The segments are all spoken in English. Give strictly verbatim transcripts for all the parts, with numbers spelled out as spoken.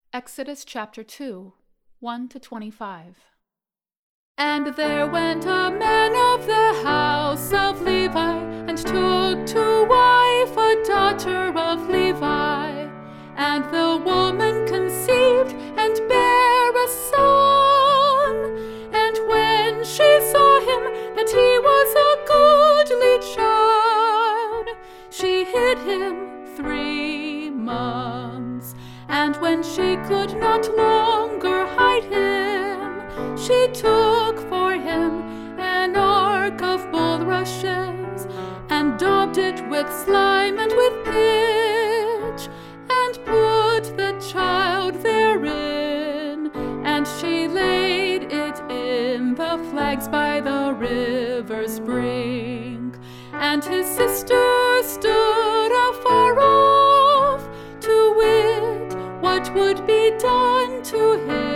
Exodus chapter two, one to twenty-five. And there went a man of the house of Levi, and took to wife a daughter of Levi. And the woman conceived and bare a son. And when she saw him that he was a goodly child, she hid him three months. And when she could not longer hide him, she took for him an ark of bulrushes, and daubed it with slime and with pitch, and put the child therein. And she laid it in the flags by the river's brink. And his sister stood afar off, to wit what would be done to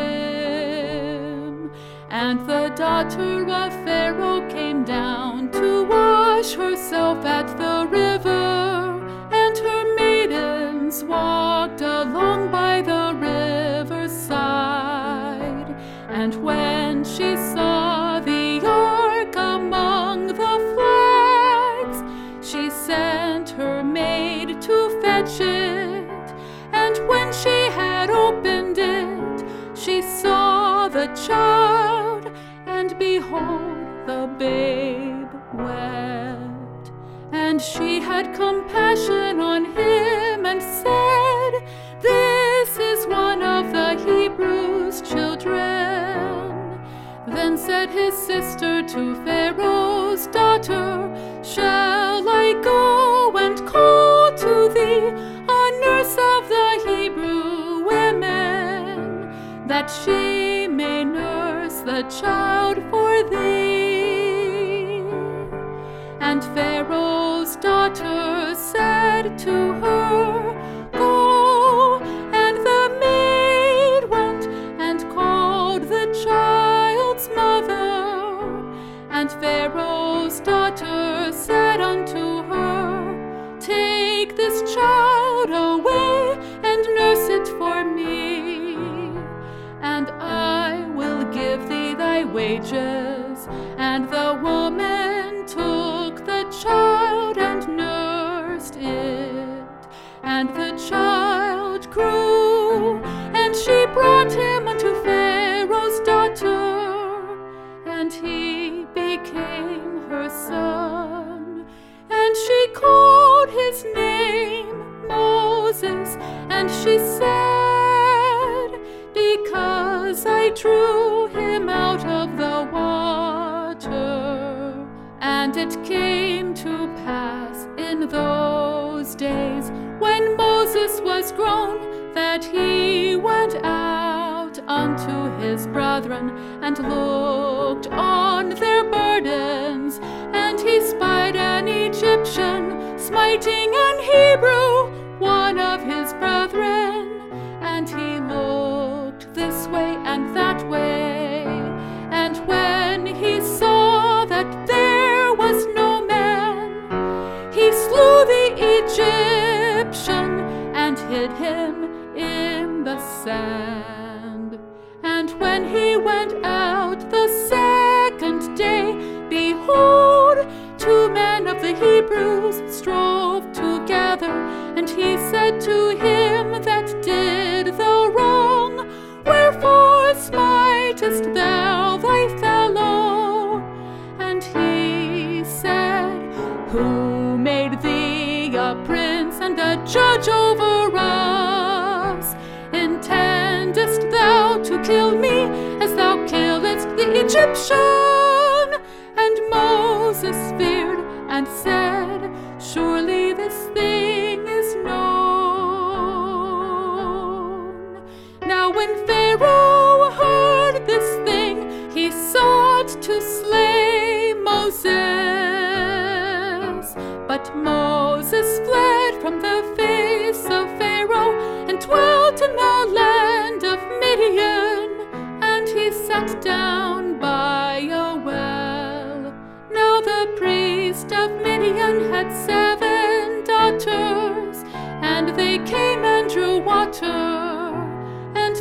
him. And the daughter of Pharaoh came down to wash herself at the river, and her maidens walked along by the river's side. And when she saw the ark among the flags, she sent her maid to fetch it. And when she had opened it, she saw the child, and behold, the babe wept. And she had compassion on him, and said, "This is one of the Hebrews' children." Then said his sister to Pharaoh's daughter, "Shall I go and call to thee a nurse of the Hebrew women, that she may nurse the child for thee?" And Pharaoh's daughter said to her, "Go." And the maid went and called the child's mother. And Pharaoh's daughter said unto her, "Take this child away and nurse it for me, and I will give thee thy wages." And the woman took the child and nursed it. And the child grew, and she brought him unto Pharaoh's daughter, and he became her son. And she called his name Moses, and she said, "Because I drew him out of the water." And it came to pass in those days, when Moses was grown, that he went out unto his brethren, and looked on their burdens. And he spied an Egyptian smiting an Hebrew, one of his brethren. And he looked this way and that way, and when he saw that there was no man, he slew the Egyptian, and hid him in the sand. And when he went out the second day, behold, two men of the Hebrews strove together. And he said to him that did the wrong, "Wherefore smitest thou thy fellow?" And he said, "Who made thee a prince and a judge over us? Intendest thou to kill me, as thou killedst the Egyptian?" And Moses feared, and said, "Surely this thing is known." Now when Pharaoh heard this thing, he sought to slay Moses. But Moses fled from the face of Pharaoh, and dwelt in the land of Midian. And he sat down by a well. Now the priest of Midian had seven daughters, and they came and drew water. And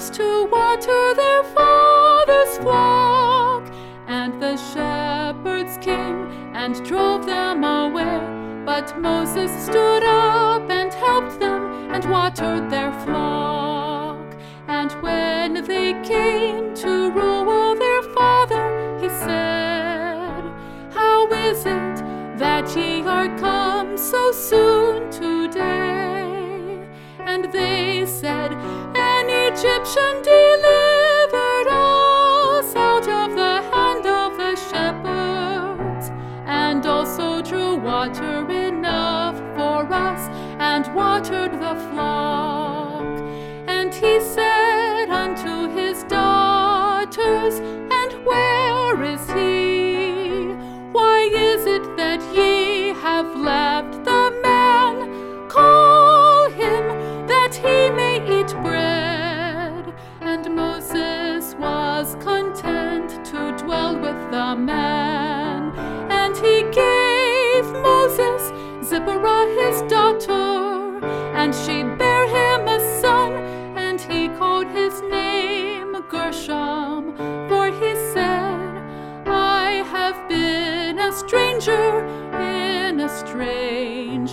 shepherds to water their father's flock. And the shepherds came and drove them away, but Moses stood up and helped them and watered their flock. And when they came to Reuel their father, he said, "How is it that ye are come so soon today?" And they said, "An Egyptian delivered us out of the hand of the shepherds, and also drew water enough for us, and watered the flock." And he said unto his daughters, "And where is he? Why is it that ye have left the man? Call him, that he may eat bread." And Moses was content to dwell with the man. And he gave Moses Zipporah his daughter, and she bare him a son, and he called his name Gershom, for he said, "I have been a stranger in a strange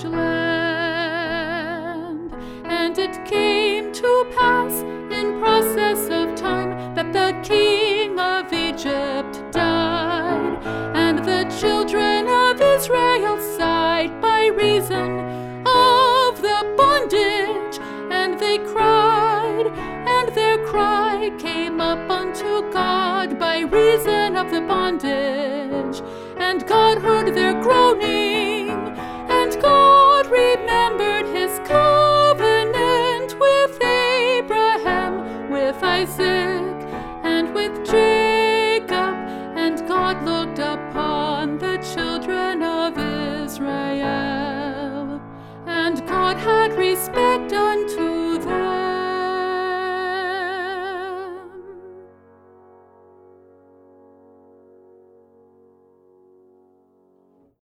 land." And it came to pass in process of time that the king of Egypt died, and the children of Israel sighed by reason of the bondage, and they cried, and their cry came up unto God by reason of the bondage. And God heard their groaning, and God remembered his covenant with Abraham, with Isaac, and with Jacob. And God looked upon the children of Israel, and God had respect